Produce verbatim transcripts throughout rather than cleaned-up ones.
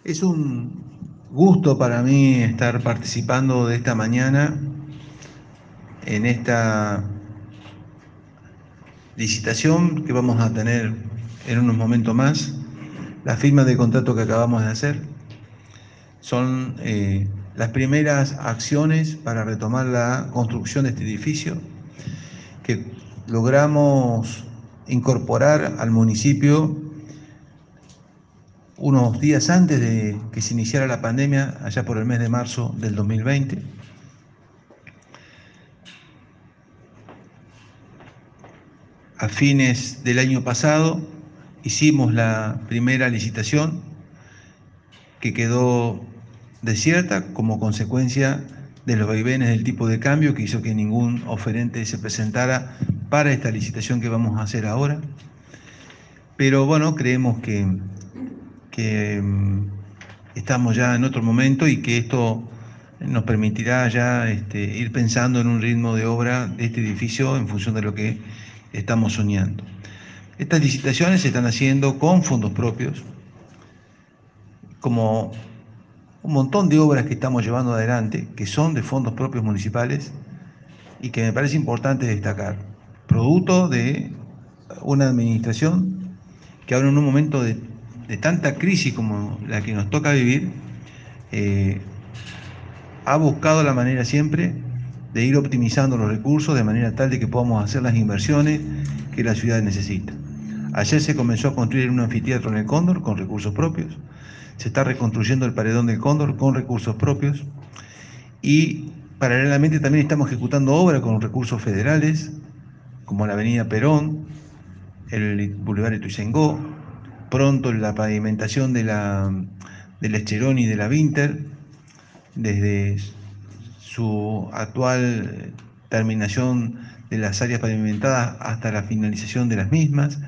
Es un gusto para mí estar participando de esta mañana en esta licitación que vamos a tener en unos momentos más. La firma de contrato que acabamos de hacer son eh, las primeras acciones para retomar la construcción de este edificio que logramos incorporar al municipio unos días antes de que se iniciara la pandemia, allá por el mes de marzo del dos mil veinte. A fines del año pasado hicimos la primera licitación que quedó desierta como consecuencia de los vaivenes del tipo de cambio que hizo que ningún oferente se presentara para esta licitación que vamos a hacer ahora. Pero bueno, creemos que, que estamos ya en otro momento y que esto nos permitirá ya este, ir pensando en un ritmo de obra de este edificio en función de lo que estamos soñando. Estas licitaciones se están haciendo con fondos propios, como un montón de obras que estamos llevando adelante, que son de fondos propios municipales y que me parece importante destacar, producto de una administración que ahora en un momento de, de tanta crisis como la que nos toca vivir, eh, ha buscado la manera siempre de ir optimizando los recursos de manera tal de que podamos hacer las inversiones que la ciudad necesita. Ayer se comenzó a construir un anfiteatro en el Cóndor con recursos propios, se está reconstruyendo el paredón del Cóndor con recursos propios y paralelamente también estamos ejecutando obras con recursos federales, como la avenida Perón, el Boulevard Ituzaingó, pronto la pavimentación de la, de la Escherón y de la Vinter, desde su actual terminación de las áreas pavimentadas hasta la finalización de las mismas.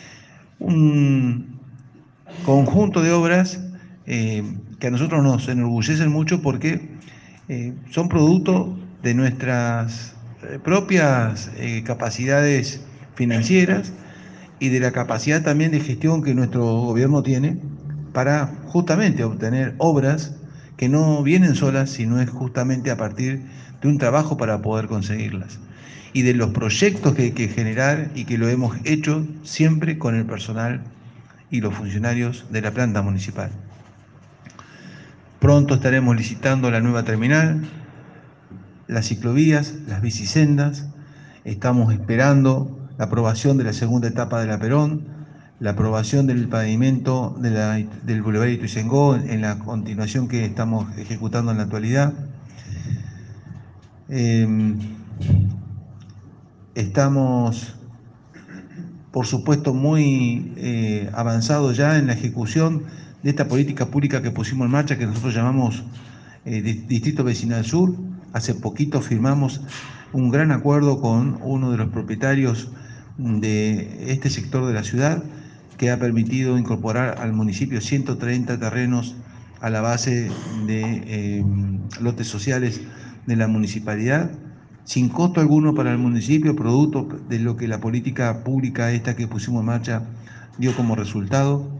Un conjunto de obras eh, que a nosotros nos enorgullecen mucho porque eh, son producto de nuestras eh, propias eh, capacidades financieras y de la capacidad también de gestión que nuestro gobierno tiene para justamente obtener obras que no vienen solas, sino es justamente a partir de un trabajo para poder conseguirlas. Y de los proyectos que hay que generar y que lo hemos hecho siempre con el personal y los funcionarios de la planta municipal. Pronto estaremos licitando la nueva terminal, las ciclovías, las bicisendas. Estamos esperando la aprobación de la segunda etapa de la Perón, la aprobación del pavimento de la, del Boulevard Ituzaingó en la continuación que estamos ejecutando en la actualidad. Eh, estamos, por supuesto, muy eh, avanzados ya en la ejecución de esta política pública que pusimos en marcha, que nosotros llamamos eh, Distrito Vecinal Sur. Hace poquito firmamos un gran acuerdo con uno de los propietarios de este sector de la ciudad, que ha permitido incorporar al municipio ciento treinta terrenos a la base de eh, lotes sociales de la municipalidad, sin costo alguno para el municipio, producto de lo que la política pública esta que pusimos en marcha dio como resultado.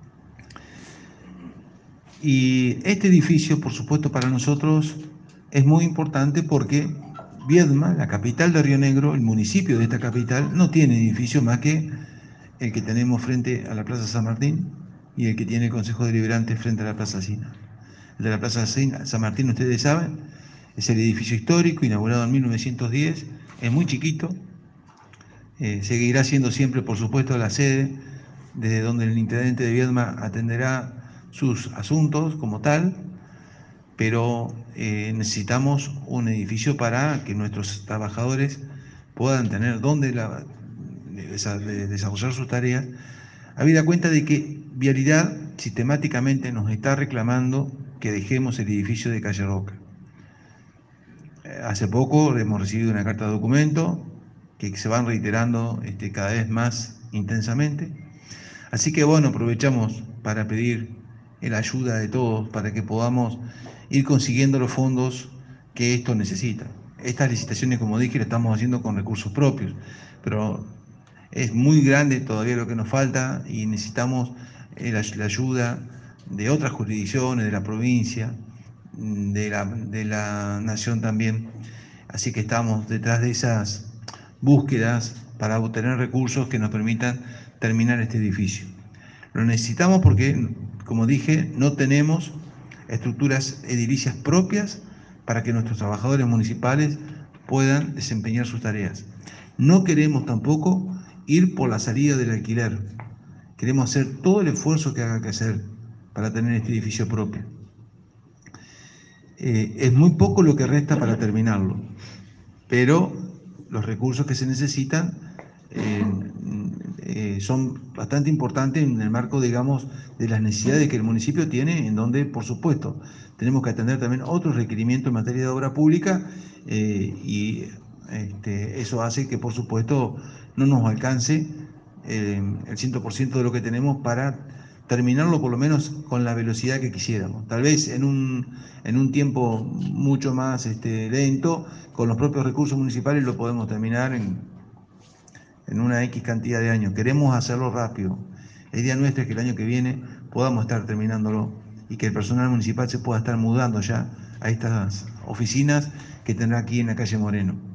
Y este edificio, por supuesto, para nosotros es muy importante porque Viedma, la capital de Río Negro, el municipio de esta capital, no tiene edificio más que el que tenemos frente a la Plaza San Martín y el que tiene el Consejo Deliberante frente a la Plaza Sina. El de la Plaza San Martín, ustedes saben, es el edificio histórico, inaugurado en mil novecientos diez, es muy chiquito, eh, seguirá siendo siempre, por supuesto, la sede desde donde el intendente de Viedma atenderá sus asuntos como tal, pero eh, necesitamos un edificio para que nuestros trabajadores puedan tener donde la, de desarrollar sus tareas, habida cuenta de que Vialidad sistemáticamente nos está reclamando que dejemos el edificio de Calle Roca. Hace poco hemos recibido una carta de documento que se van reiterando este, cada vez más intensamente. Así que bueno, aprovechamos para pedir la ayuda de todos para que podamos ir consiguiendo los fondos que esto necesita. Estas licitaciones, como dije, las estamos haciendo con recursos propios, pero es muy grande todavía lo que nos falta y necesitamos la, la ayuda de otras jurisdicciones, de la provincia, de la, de la nación también. Así que estamos detrás de esas búsquedas para obtener recursos que nos permitan terminar este edificio. Lo necesitamos porque, como dije, no tenemos estructuras edilicias propias para que nuestros trabajadores municipales puedan desempeñar sus tareas. No queremos tampoco ir por la salida del alquiler. Queremos hacer todo el esfuerzo que haga que hacer para tener este edificio propio. Eh, es muy poco lo que resta para terminarlo, pero los recursos que se necesitan eh, eh, son bastante importantes en el marco, digamos, de las necesidades que el municipio tiene, en donde, por supuesto, tenemos que atender también otros requerimientos en materia de obra pública eh, y este, eso hace que, por supuesto, no nos alcance eh, el cien por ciento de lo que tenemos para terminarlo por lo menos con la velocidad que quisiéramos. Tal vez en un, en un tiempo mucho más este, lento, con los propios recursos municipales lo podemos terminar en, en una X cantidad de años. Queremos hacerlo rápido. La idea nuestra es que el año que viene podamos estar terminándolo y que el personal municipal se pueda estar mudando ya a estas oficinas que tendrá aquí en la calle Moreno.